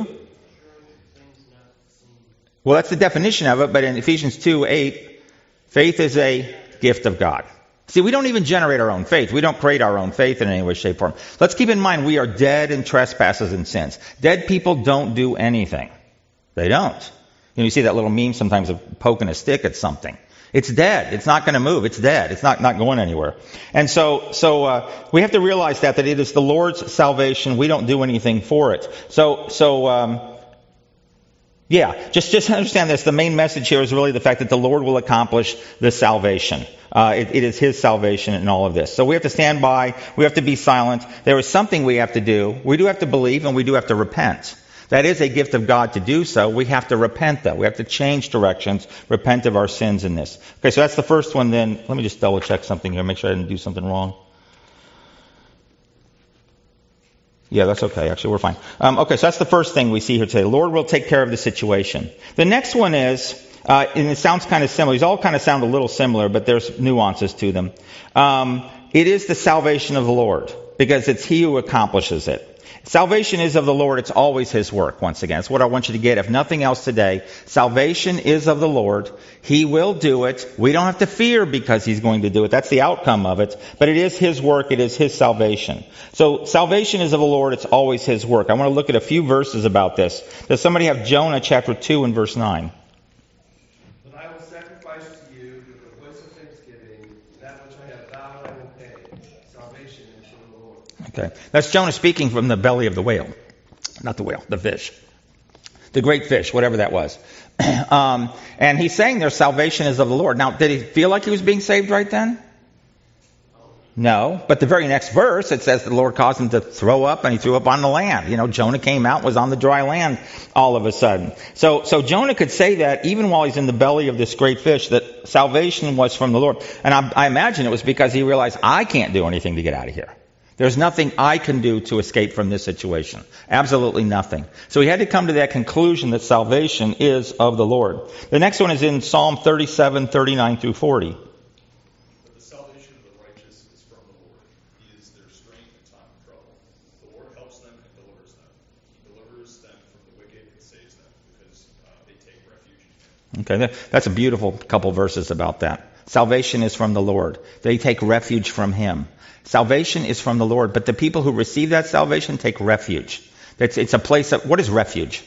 Well, that's the definition of it, but in Ephesians 2:8, faith is a gift of God. See, we don't even generate our own faith. We don't create our own faith in any way, shape, or form. Let's keep in mind we are dead in trespasses and sins. Dead people don't do anything. They don't. You see that little meme sometimes of poking a stick at something. It's dead. It's not going to move. It's dead. It's not going anywhere. And so we have to realize that it is the Lord's salvation. We don't do anything for it. Just understand this. The main message here is really the fact that the Lord will accomplish the salvation. It is his salvation in all of this. So we have to stand by. We have to be silent. There is something we have to do. We do have to believe, and we do have to repent. That is a gift of God to do so. We have to repent, though. We have to change directions, repent of our sins in this. Okay, so that's the first one then. Let me just double check something here, make sure I didn't do something wrong. Yeah, that's okay. Actually, we're fine. Okay, so that's the first thing we see here today. The Lord will take care of the situation. The next one is, and it sounds kind of similar. These all kind of sound a little similar, but there's nuances to them. It is the salvation of the Lord, because it's he who accomplishes it. Salvation is of the Lord. It's always his work, once again. It's what I want you to get. If nothing else today, salvation is of the Lord. He will do it. We don't have to fear because he's going to do it. That's the outcome of it. But it is his work. It is his salvation. So salvation is of the Lord. It's always his work. I want to look at a few verses about this. Does somebody have Jonah chapter 2 and verse 9? But I will sacrifice to you with the voice of thanksgiving. That which I have vowed I will pay. Salvation is from the Lord. Okay. That's Jonah speaking from the belly of the whale. Not the whale, the fish. The great fish, whatever that was. And he's saying their salvation is of the Lord. Now, did he feel like he was being saved right then? No. But the very next verse, it says the Lord caused him to throw up, and he threw up on the land. You know, Jonah came out, was on the dry land all of a sudden. So Jonah could say that even while he's in the belly of this great fish, that salvation was from the Lord. And I imagine it was because he realized, I can't do anything to get out of here. There's nothing I can do to escape from this situation. Absolutely nothing. So he had to come to that conclusion that salvation is of the Lord. The next one is in Psalm 37, 39 through 40. But the salvation of the righteous is from the Lord. He is their strength in time of trouble. The Lord helps them and delivers them. He delivers them from the wicked and saves them because they take refuge in him. Okay, that's a beautiful couple verses about that. Salvation is from the Lord. They take refuge from him. Salvation is from the Lord, but the people who receive that salvation take refuge. It's a place of, what is refuge?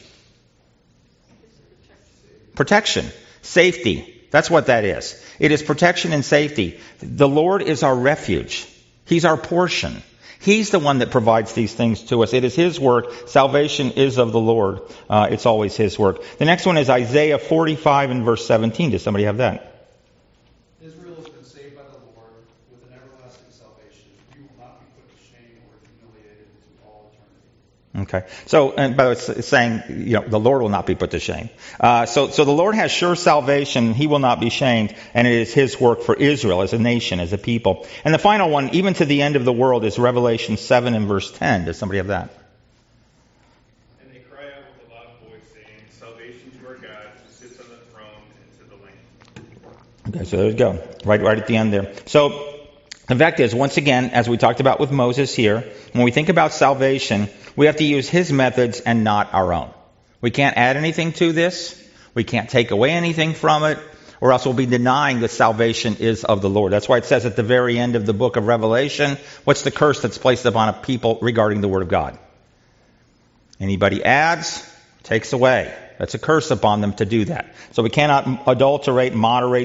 Protection. Safety. That's what that is. It is protection and safety. The Lord is our refuge. He's our portion. He's the one that provides these things to us. It is his work. Salvation is of the Lord. It's always his work. The next one is Isaiah 45 and verse 17. Does somebody have that? Israel has been saved by the Lord with an everlasting salvation. You will not be put to shame or humiliated into all eternity. Okay. So, and by the way, it's saying, the Lord will not be put to shame. So the Lord has sure salvation. He will not be shamed. And it is his work for Israel as a nation, as a people. And the final one, even to the end of the world, is Revelation 7 and verse 10. Does somebody have that? And they cry out with a loud voice, saying, Salvation to our God, who sits on the throne, and to the Lamb. Okay, so there you go. Right at the end there. So, the fact is, once again, as we talked about with Moses here, when we think about salvation, we have to use his methods and not our own. We can't add anything to this. We can't take away anything from it, or else we'll be denying that salvation is of the Lord. That's why it says at the very end of the book of Revelation, what's the curse that's placed upon a people regarding the Word of God? Anybody adds, takes away. That's a curse upon them to do that. So we cannot adulterate, modify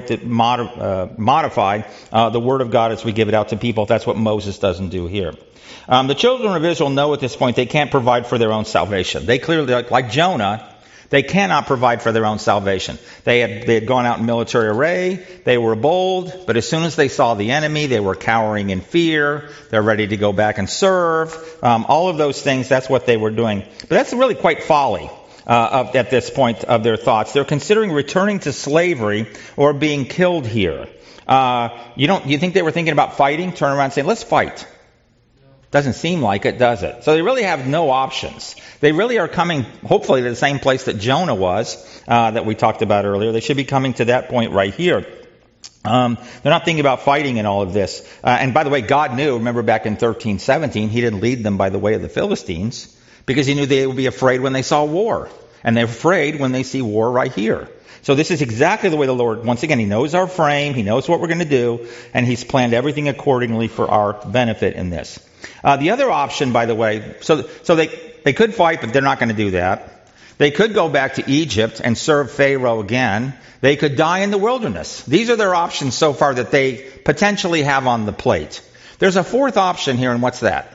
the Word of God as we give it out to people. That's what Moses doesn't do here. The children of Israel know at this point they can't provide for their own salvation. They clearly, like Jonah, they cannot provide for their own salvation. They had gone out in military array. They were bold, but as soon as they saw the enemy, they were cowering in fear. They're ready to go back and serve. All of those things, that's what they were doing. But that's really quite folly. At this point of their thoughts. They're considering returning to slavery or being killed here. You think they were thinking about fighting? Turn around and say, let's fight. Doesn't seem like it, does it? So they really have no options. They really are coming, hopefully, to the same place that Jonah was, that we talked about earlier. They should be coming to that point right here. They're not thinking about fighting in all of this. And by the way, God knew, remember back in 13:17, he didn't lead them by the way of the Philistines, because he knew they would be afraid when they saw war. And they're afraid when they see war right here. So this is exactly the way the Lord, once again, he knows our frame, he knows what we're going to do, and he's planned everything accordingly for our benefit in this. The other option, by the way, so they could fight, but they're not going to do that. They could go back to Egypt and serve Pharaoh again. They could die in the wilderness. These are their options so far that they potentially have on the plate. There's a fourth option here, and what's that?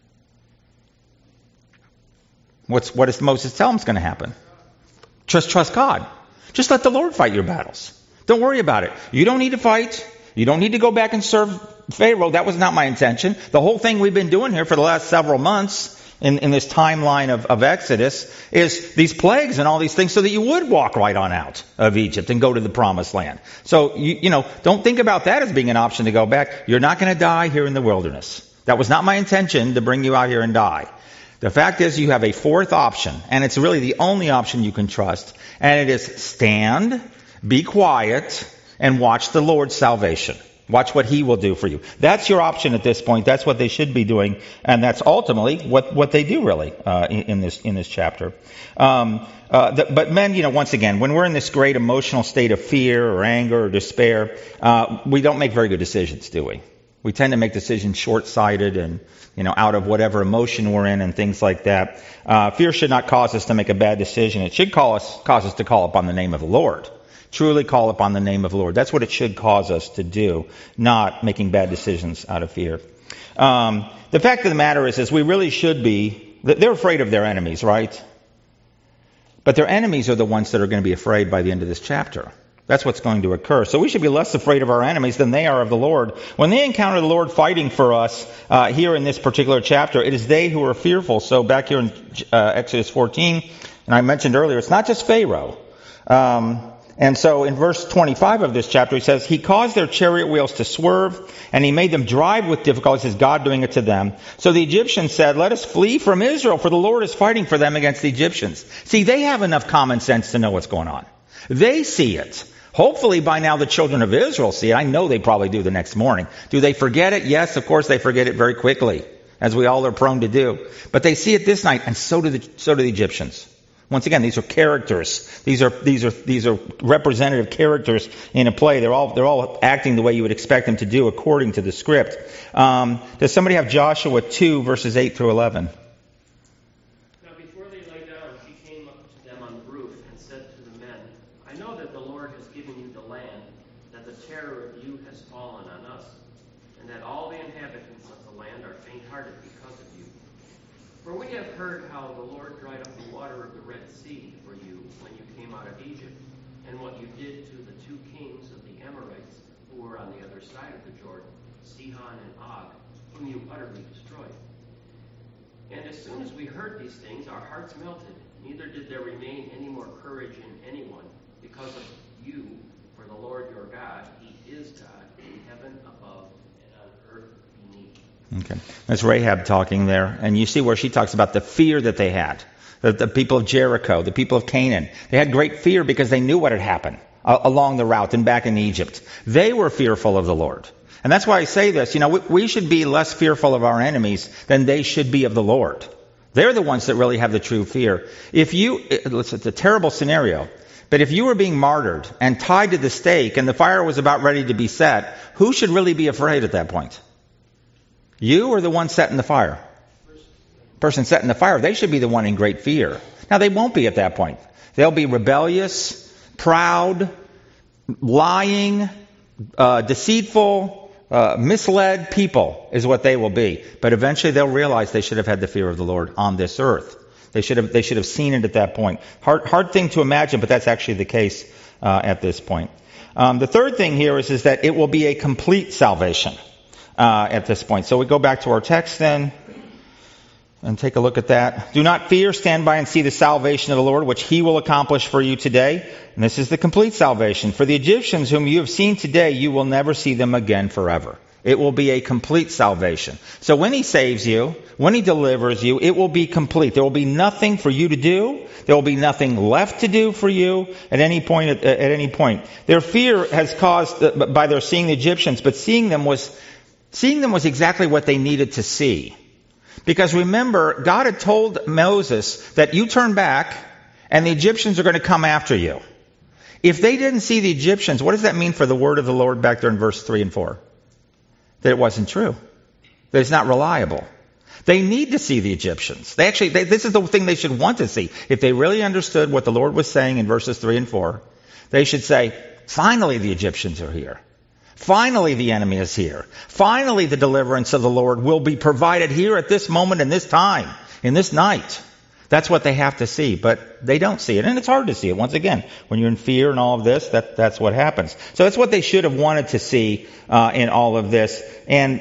What does Moses tell them is going to happen? Just trust God. Just let the Lord fight your battles. Don't worry about it. You don't need to fight. You don't need to go back and serve Pharaoh. That was not my intention. The whole thing we've been doing here for the last several months in this timeline of Exodus is these plagues and all these things so that you would walk right on out of Egypt and go to the promised land. So, don't think about that as being an option to go back. You're not going to die here in the wilderness. That was not my intention to bring you out here and die. The fact is you have a fourth option, and it's really the only option you can trust, and it is stand, be quiet, and watch the Lord's salvation. Watch what he will do for you. That's your option at this point. That's what they should be doing, and that's ultimately what they do really in this chapter. But men, once again, when we're in this great emotional state of fear or anger or despair, we don't make very good decisions, do we? We tend to make decisions short-sighted and, out of whatever emotion we're in and things like that. Fear should not cause us to make a bad decision. It should cause us to call upon the name of the Lord. Truly call upon the name of the Lord. That's what it should cause us to do, not making bad decisions out of fear. The fact of the matter is we really should be, they're afraid of their enemies, right? But their enemies are the ones that are going to be afraid by the end of this chapter. That's what's going to occur. So we should be less afraid of our enemies than they are of the Lord. When they encounter the Lord fighting for us here in this particular chapter, it is they who are fearful. So back here in Exodus 14, and I mentioned earlier, it's not just Pharaoh. And so in verse 25 of this chapter, he says, he caused their chariot wheels to swerve, and he made them drive with difficulty. It says, God doing it to them. So the Egyptians said, let us flee from Israel, for the Lord is fighting for them against the Egyptians. See, they have enough common sense to know what's going on. They see it. Hopefully by now the children of Israel see it. I know they probably do the next morning. Do they forget it? Yes, of course they forget it very quickly, as we all are prone to do. But they see it this night, and so do the Egyptians. Once again, these are characters. These are representative characters in a play. They're all acting the way you would expect them to do according to the script. Does somebody have Joshua 2 verses 8 through 11? Now before they lay down, she came up to them on the roof and said to the men, I know that the Lord has given you the land, that the terror of you has fallen on us, and that all the inhabitants of the land are faint-hearted because of you. For we have heard how the Lord dried up the water of the Red Sea for you when you came out of Egypt, and what you did to the two kings of the Amorites who were on the other side of the Jordan, Sihon and Og, whom you utterly destroyed. And as soon as we heard these things, our hearts melted, neither did there remain any more courage in anyone because of you, for the Lord your God, he is God in heaven above and on earth beneath. Okay. That's Rahab talking there. And you see where she talks about the fear that they had. The people of Jericho, the people of Canaan. They had great fear because they knew what had happened along the route and back in Egypt. They were fearful of the Lord. And that's why I say this. We should be less fearful of our enemies than they should be of the Lord. They're the ones that really have the true fear. It's a terrible scenario. But if you were being martyred and tied to the stake and the fire was about ready to be set, who should really be afraid at that point? You or the one set in the fire? Person set in the fire, they should be the one in great fear. Now, they won't be at that point. They'll be rebellious, proud, lying, deceitful, misled people is what they will be. But eventually they'll realize they should have had the fear of the Lord on this earth. They should have seen it at that point. Hard thing to imagine, but that's actually the case at this point. The third thing here is that it will be a complete salvation at this point. So we go back to our text then and take a look at that. Do not fear, stand by and see the salvation of the Lord, which he will accomplish for you today. And this is the complete salvation. For the Egyptians whom you have seen today, you will never see them again forever. It will be a complete salvation. So when he saves you, when he delivers you, it will be complete. There will be nothing for you to do. There will be nothing left to do for you at any point. Their fear has caused by their seeing the Egyptians, but seeing them was exactly what they needed to see. Because remember, God had told Moses that you turn back and the Egyptians are going to come after you. If they didn't see the Egyptians, what does that mean for the word of the Lord back there in verse 3 and 4? That it wasn't true. That it's not reliable. They need to see the Egyptians. This is the thing they should want to see. If they really understood what the Lord was saying in verses 3 and 4, they should say, finally the Egyptians are here. Finally the enemy is here. Finally the deliverance of the Lord will be provided here at this moment in this time, in this night. That's what they have to see, but they don't see it. And it's hard to see it. Once again, when you're in fear and all of this, that's what happens. So that's what they should have wanted to see in all of this. And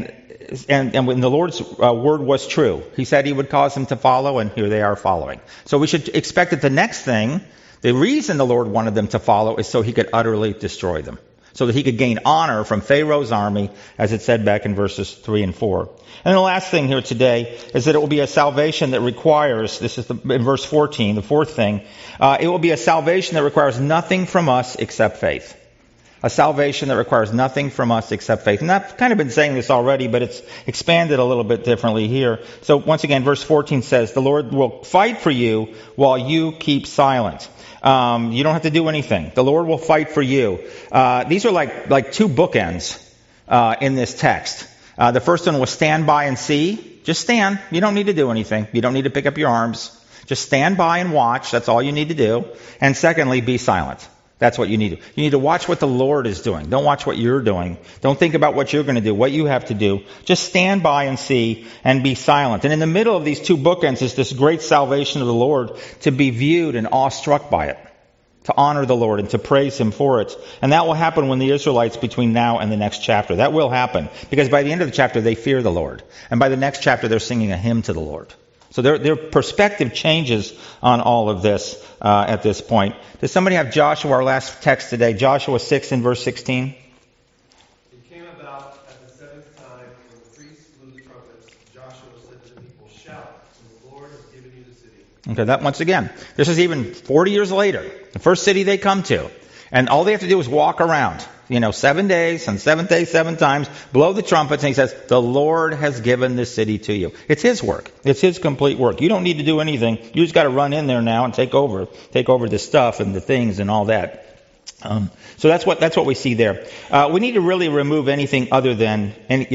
when the Lord's word was true, he said he would cause them to follow, and here they are following. So we should expect that the next thing, the reason the Lord wanted them to follow is so he could utterly destroy them. So that he could gain honor from Pharaoh's army, as it said back in verses 3 and 4. And the last thing here today is that it will be a salvation that requires, this is in verse 14, the fourth thing, it will be a salvation that requires nothing from us except faith. A salvation that requires nothing from us except faith. And I've kind of been saying this already, but it's expanded a little bit differently here. So once again, verse 14 says, the Lord will fight for you while you keep silent. You don't have to do anything. The Lord will fight for you. These are like two bookends in this text. The first one was stand by and see. Just stand. You don't need to do anything. You don't need to pick up your arms. Just stand by and watch. That's all you need to do. And secondly, be silent. That's what you need to do. You need to watch what the Lord is doing. Don't watch what you're doing. Don't think about what you're going to do, what you have to do. Just stand by and see and be silent. And in the middle of these two bookends is this great salvation of the Lord to be viewed and awestruck by it, to honor the Lord and to praise him for it. And that will happen when the Israelites between now and the next chapter. That will happen because by the end of the chapter they fear the Lord. And by the next chapter they're singing a hymn to the Lord. So their perspective changes on all of this at this point. Does somebody have Joshua, our last text today, Joshua 6 and verse 16? It came about at the seventh time when the priests blew the trumpets, Joshua said to the people, "Shout, for the Lord has given you the city." Okay, that once again, this is even 40 years later, the first city they come to. And all they have to do is walk around, 7 days, and 7th day, 7 times, blow the trumpets, and he says, the Lord has given this city to you. It's his work. It's his complete work. You don't need to do anything. You just got to run in there now and take over the stuff and the things and all that. So that's what we see there. We need to really remove anything other than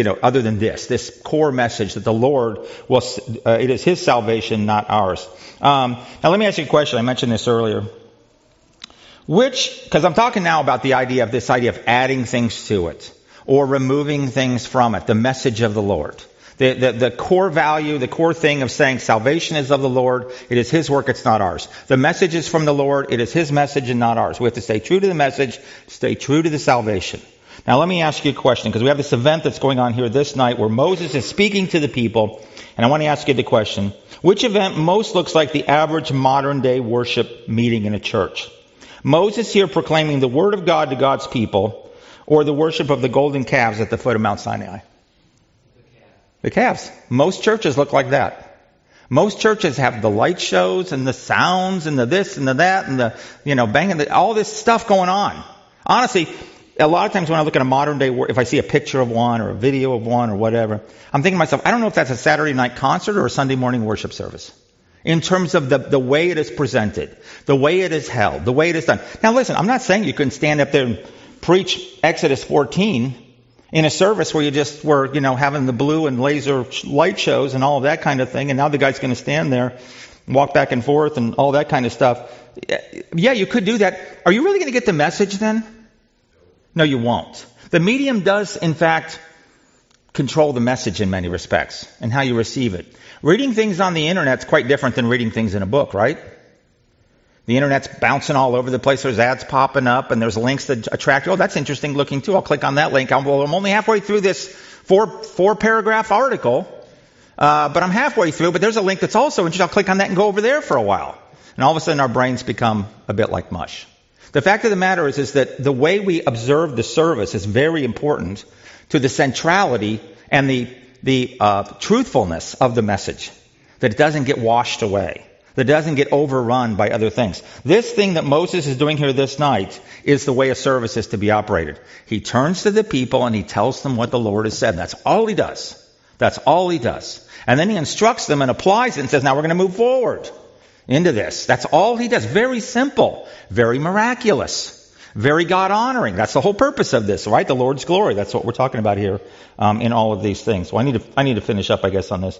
this core message that the Lord it is his salvation, not ours. Now let me ask you a question. I mentioned this earlier. Because I'm talking now about the idea of adding things to it or removing things from it, the message of the Lord. The core value, the core thing of saying salvation is of the Lord, it is his work, it's not ours. The message is from the Lord, it is his message and not ours. We have to stay true to the message, stay true to the salvation. Now let me ask you a question, because we have this event that's going on here this night where Moses is speaking to the people, and I want to ask you the question, which event most looks like the average modern day worship meeting in a church? Moses here proclaiming the word of God to God's people, or the worship of the golden calves at the foot of Mount Sinai? The calves. Most churches look like that. Most churches have the light shows and the sounds and the this and the that and the, banging, all this stuff going on. Honestly, a lot of times when I look at a modern day, if I see a picture of one or a video of one or whatever, I'm thinking to myself, I don't know if that's a Saturday night concert or a Sunday morning worship service. In terms of the way it is presented, the way it is held, the way it is done. Now listen, I'm not saying you can stand up there and preach Exodus 14 in a service where you just were, having the blue and laser light shows and all of that kind of thing, and now the guy's going to stand there, walk back and forth and all that kind of stuff. Yeah, you could do that. Are you really going to get the message then? No, you won't. The medium does, in fact, control the message in many respects and how you receive it. Reading things on the internet's quite different than reading things in a book, right? The internet's bouncing all over the place. There's ads popping up and there's links that attract you. Oh, that's interesting looking too. I'll click on that link. I'm only halfway through this four paragraph article, but I'm halfway through, but there's a link that's also interesting. I'll click on that and go over there for a while. And all of a sudden our brains become a bit like mush. The fact of the matter is that the way we observe the service is very important to the centrality and the truthfulness of the message, that it doesn't get washed away, that it doesn't get overrun by other things. This thing that Moses is doing here this night is the way a service is to be operated. He turns to the people and he tells them what the Lord has said. That's all he does. That's all he does. And then he instructs them and applies it and says, now we're going to move forward into this. That's all he does. Very simple, very miraculous. Very God-honoring. That's the whole purpose of this, right? The Lord's glory. That's what we're talking about here in all of these things. So I need to finish up, I guess, on this.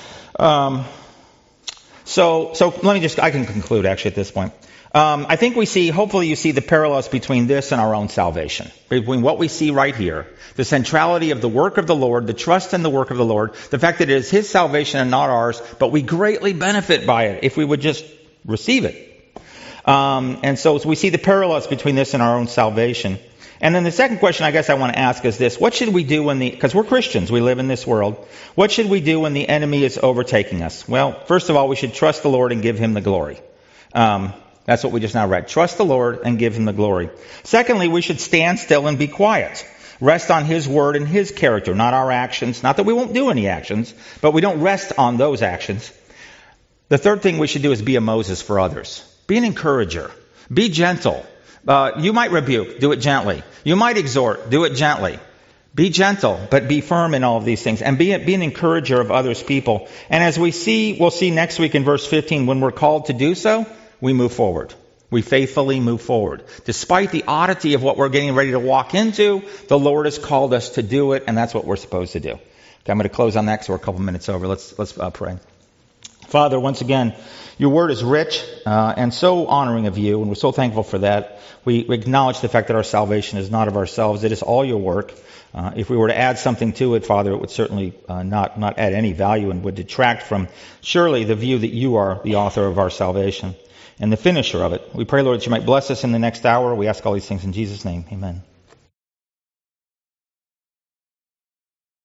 So let me I can conclude actually at this point. I think hopefully you see the parallels between this and our own salvation. Between what we see right here, the centrality of the work of the Lord, the trust in the work of the Lord, the fact that it is his salvation and not ours, but we greatly benefit by it if we would just receive it. And so we see the parallels between this and our own salvation. And then the second question I guess I want to ask is this. What should we do because we're Christians, we live in this world. What should we do when the enemy is overtaking us? Well, first of all, we should trust the Lord and give him the glory. That's what we just now read. Trust the Lord and give him the glory. Secondly, we should stand still and be quiet. Rest on his word and his character, not our actions. Not that we won't do any actions, but we don't rest on those actions. The third thing we should do is be a Moses for others. Be an encourager. Be gentle. You might rebuke. Do it gently. You might exhort. Do it gently. Be gentle, but be firm in all of these things. And be an encourager of others' people. And as we'll see next week in verse 15, when we're called to do so, we move forward. We faithfully move forward. Despite the oddity of what we're getting ready to walk into, the Lord has called us to do it, and that's what we're supposed to do. Okay, I'm going to close on that because we're a couple minutes over. Let's pray. Father, once again, your word is rich and so honoring of you, and we're so thankful for that. We acknowledge the fact that our salvation is not of ourselves. It is all your work. If we were to add something to it, Father, it would certainly not add any value and would detract from, surely, the view that you are the author of our salvation and the finisher of it. We pray, Lord, that you might bless us in the next hour. We ask all these things in Jesus' name. Amen.